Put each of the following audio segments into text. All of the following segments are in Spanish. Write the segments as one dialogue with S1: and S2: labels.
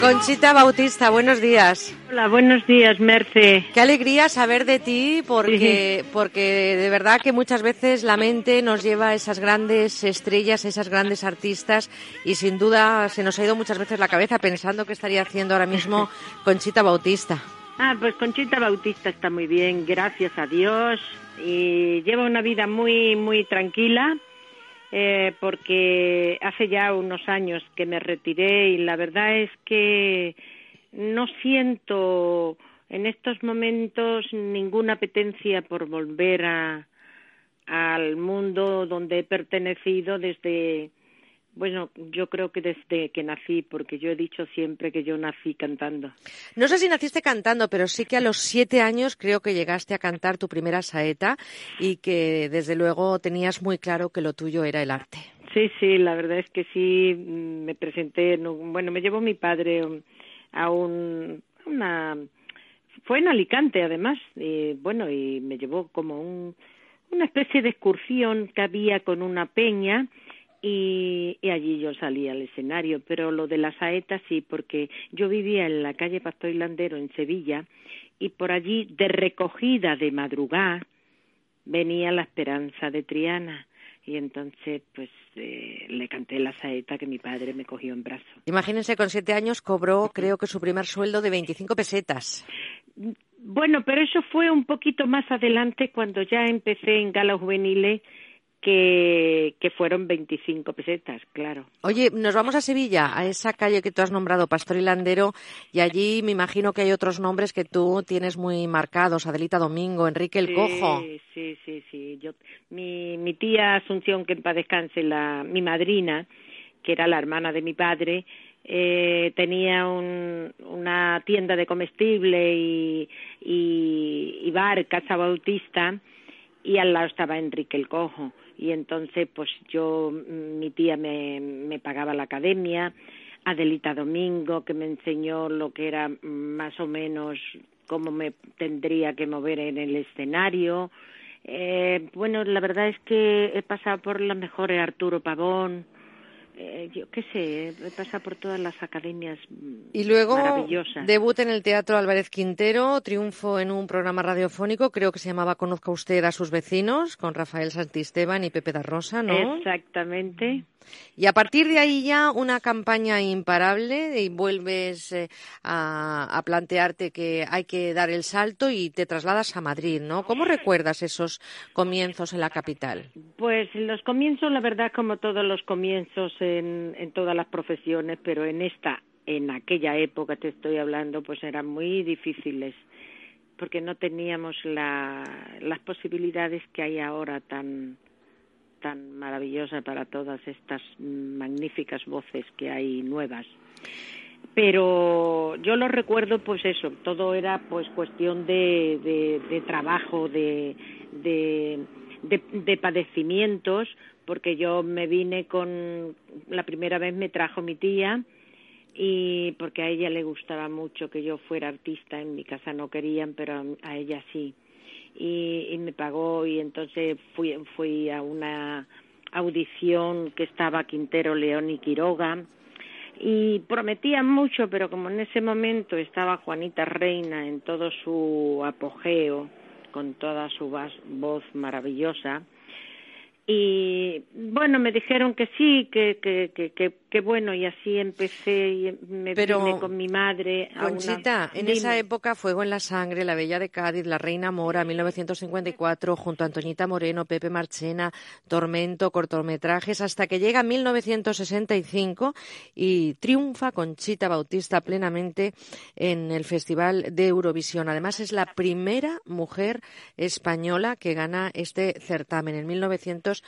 S1: Conchita Bautista, buenos días.
S2: Hola, buenos días, Merce.
S1: Qué alegría saber de ti, porque de verdad que muchas veces la mente nos lleva a esas grandes estrellas, a esas grandes artistas, y sin duda se nos ha ido muchas veces la cabeza pensando qué estaría haciendo ahora mismo Conchita Bautista.
S2: Pues Conchita Bautista está muy bien, gracias a Dios, y lleva una vida muy, muy tranquila. Porque hace ya unos años que me retiré y la verdad es que no siento en estos momentos ninguna apetencia por volver al mundo donde he pertenecido desde, bueno, yo creo que desde que nací, porque yo he dicho siempre que yo nací cantando.
S1: No sé si naciste cantando, pero sí que a los 7 años creo que llegaste a cantar tu primera saeta y que desde luego tenías muy claro que lo tuyo era el arte.
S2: Sí, la verdad es que sí, me presenté, me llevó mi padre a fue en Alicante además, y me llevó como una especie de excursión que había con una peña, y allí yo salí al escenario, pero lo de la saeta sí, porque yo vivía en la calle Pastor y Landero en Sevilla, y por allí de recogida de madrugada venía La Esperanza de Triana, y entonces pues le canté la saeta que mi padre me cogió en brazos.
S1: Imagínense, con 7 años cobró, creo que su primer sueldo de 25 pesetas.
S2: Bueno, pero eso fue un poquito más adelante, cuando ya empecé en galas juveniles, que fueron 25 pesetas, claro.
S1: Oye, nos vamos a Sevilla, a esa calle que tú has nombrado, Pastor y Landero, y allí me imagino que hay otros nombres que tú tienes muy marcados, Adelita Domingo, Enrique el Cojo.
S2: Sí. Mi tía Asunción, que en paz descanse, mi madrina, que era la hermana de mi padre, tenía una tienda de comestible y bar, Casa Bautista, y al lado estaba Enrique el Cojo. Y entonces pues mi tía me pagaba la academia, Adelita Domingo, que me enseñó lo que era más o menos cómo me tendría que mover en el escenario. La verdad es que he pasado por las mejores, Arturo Pavón, yo qué sé, he pasado por todas las academias maravillosas.
S1: Y luego debut en el Teatro Álvarez Quintero, triunfo en un programa radiofónico, creo que se llamaba Conozca usted a sus vecinos, con Rafael Santisteban y Pepe da Rosa, ¿no?
S2: Exactamente.
S1: Y a partir de ahí ya una campaña imparable, y vuelves a plantearte que hay que dar el salto y te trasladas a Madrid, ¿no? ¿Cómo recuerdas esos comienzos en la capital?
S2: Pues los comienzos, la verdad, como todos los comienzos en todas las profesiones, pero en aquella época te estoy hablando, pues eran muy difíciles, porque no teníamos las posibilidades que hay ahora tan maravillosa para todas estas magníficas voces que hay nuevas. Pero yo lo recuerdo, pues eso, todo era pues cuestión de trabajo, de padecimientos, porque yo me vine la primera vez me trajo mi tía, y porque a ella le gustaba mucho que yo fuera artista. En mi casa no querían, pero a ella sí. Y me pagó, y entonces fui a una audición que estaba Quintero, León y Quiroga, y prometían mucho, pero como en ese momento estaba Juanita Reina en todo su apogeo, con toda su voz maravillosa, y bueno, me dijeron que sí, que bueno, y así empecé, y vine con mi madre a
S1: Conchita, en esa época Fuego en la sangre, La Bella de Cádiz, La Reina Mora, 1954, junto a Antoñita Moreno, Pepe Marchena, Tormento, cortometrajes, hasta que llega 1965 y triunfa Conchita Bautista plenamente en el Festival de Eurovisión. Además, es la primera mujer española que gana este certamen en 1965.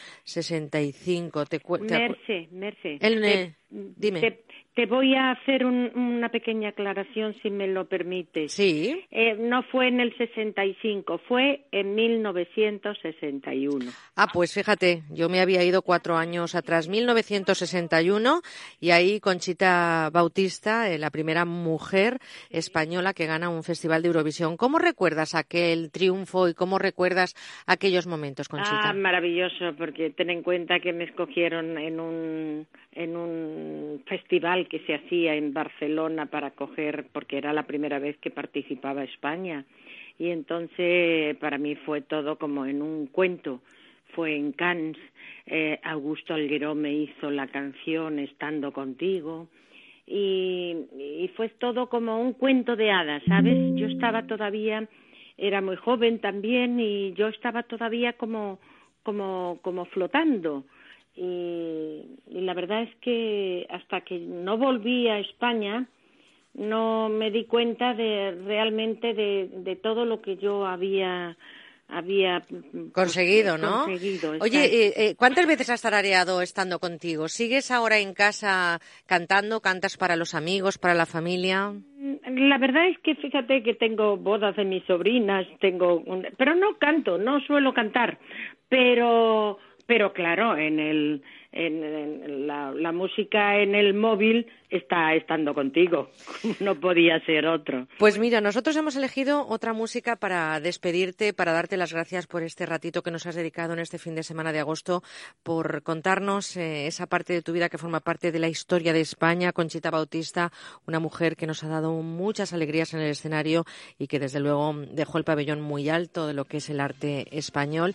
S2: Merce,
S1: dime.
S2: Te voy a hacer una pequeña aclaración, si me lo permites.
S1: Sí.
S2: No fue en el 65, fue en 1961.
S1: Pues fíjate, yo me había ido 4 años atrás, 1961, y ahí Conchita Bautista, la primera mujer española que gana un festival de Eurovisión. ¿Cómo recuerdas aquel triunfo y cómo recuerdas aquellos momentos, Conchita?
S2: Maravilloso, porque ten en cuenta que me escogieron en un festival festival que se hacía en Barcelona para acoger, porque era la primera vez que participaba España. Y entonces para mí fue todo como en un cuento. Fue en Cannes, Augusto Algueró me hizo la canción Estando Contigo, y fue todo como un cuento de hadas, ¿sabes? Yo estaba todavía, era muy joven también, y yo estaba todavía como flotando. Y la verdad es que hasta que no volví a España no me di cuenta realmente de todo lo que yo había
S1: conseguido, ¿no?
S2: conseguido.
S1: Oye, ¿cuántas veces has tarareado Estando Contigo? ¿Sigues ahora en casa cantando? ¿Cantas para los amigos, para la familia?
S2: La verdad es que fíjate que tengo bodas de mis sobrinas, pero no canto, no suelo cantar, pero claro, en la música en el móvil está Estando Contigo, no podía ser otro.
S1: Pues mira, nosotros hemos elegido otra música para despedirte, para darte las gracias por este ratito que nos has dedicado en este fin de semana de agosto, por contarnos esa parte de tu vida que forma parte de la historia de España. Conchita Bautista, una mujer que nos ha dado muchas alegrías en el escenario y que desde luego dejó el pabellón muy alto de lo que es el arte español.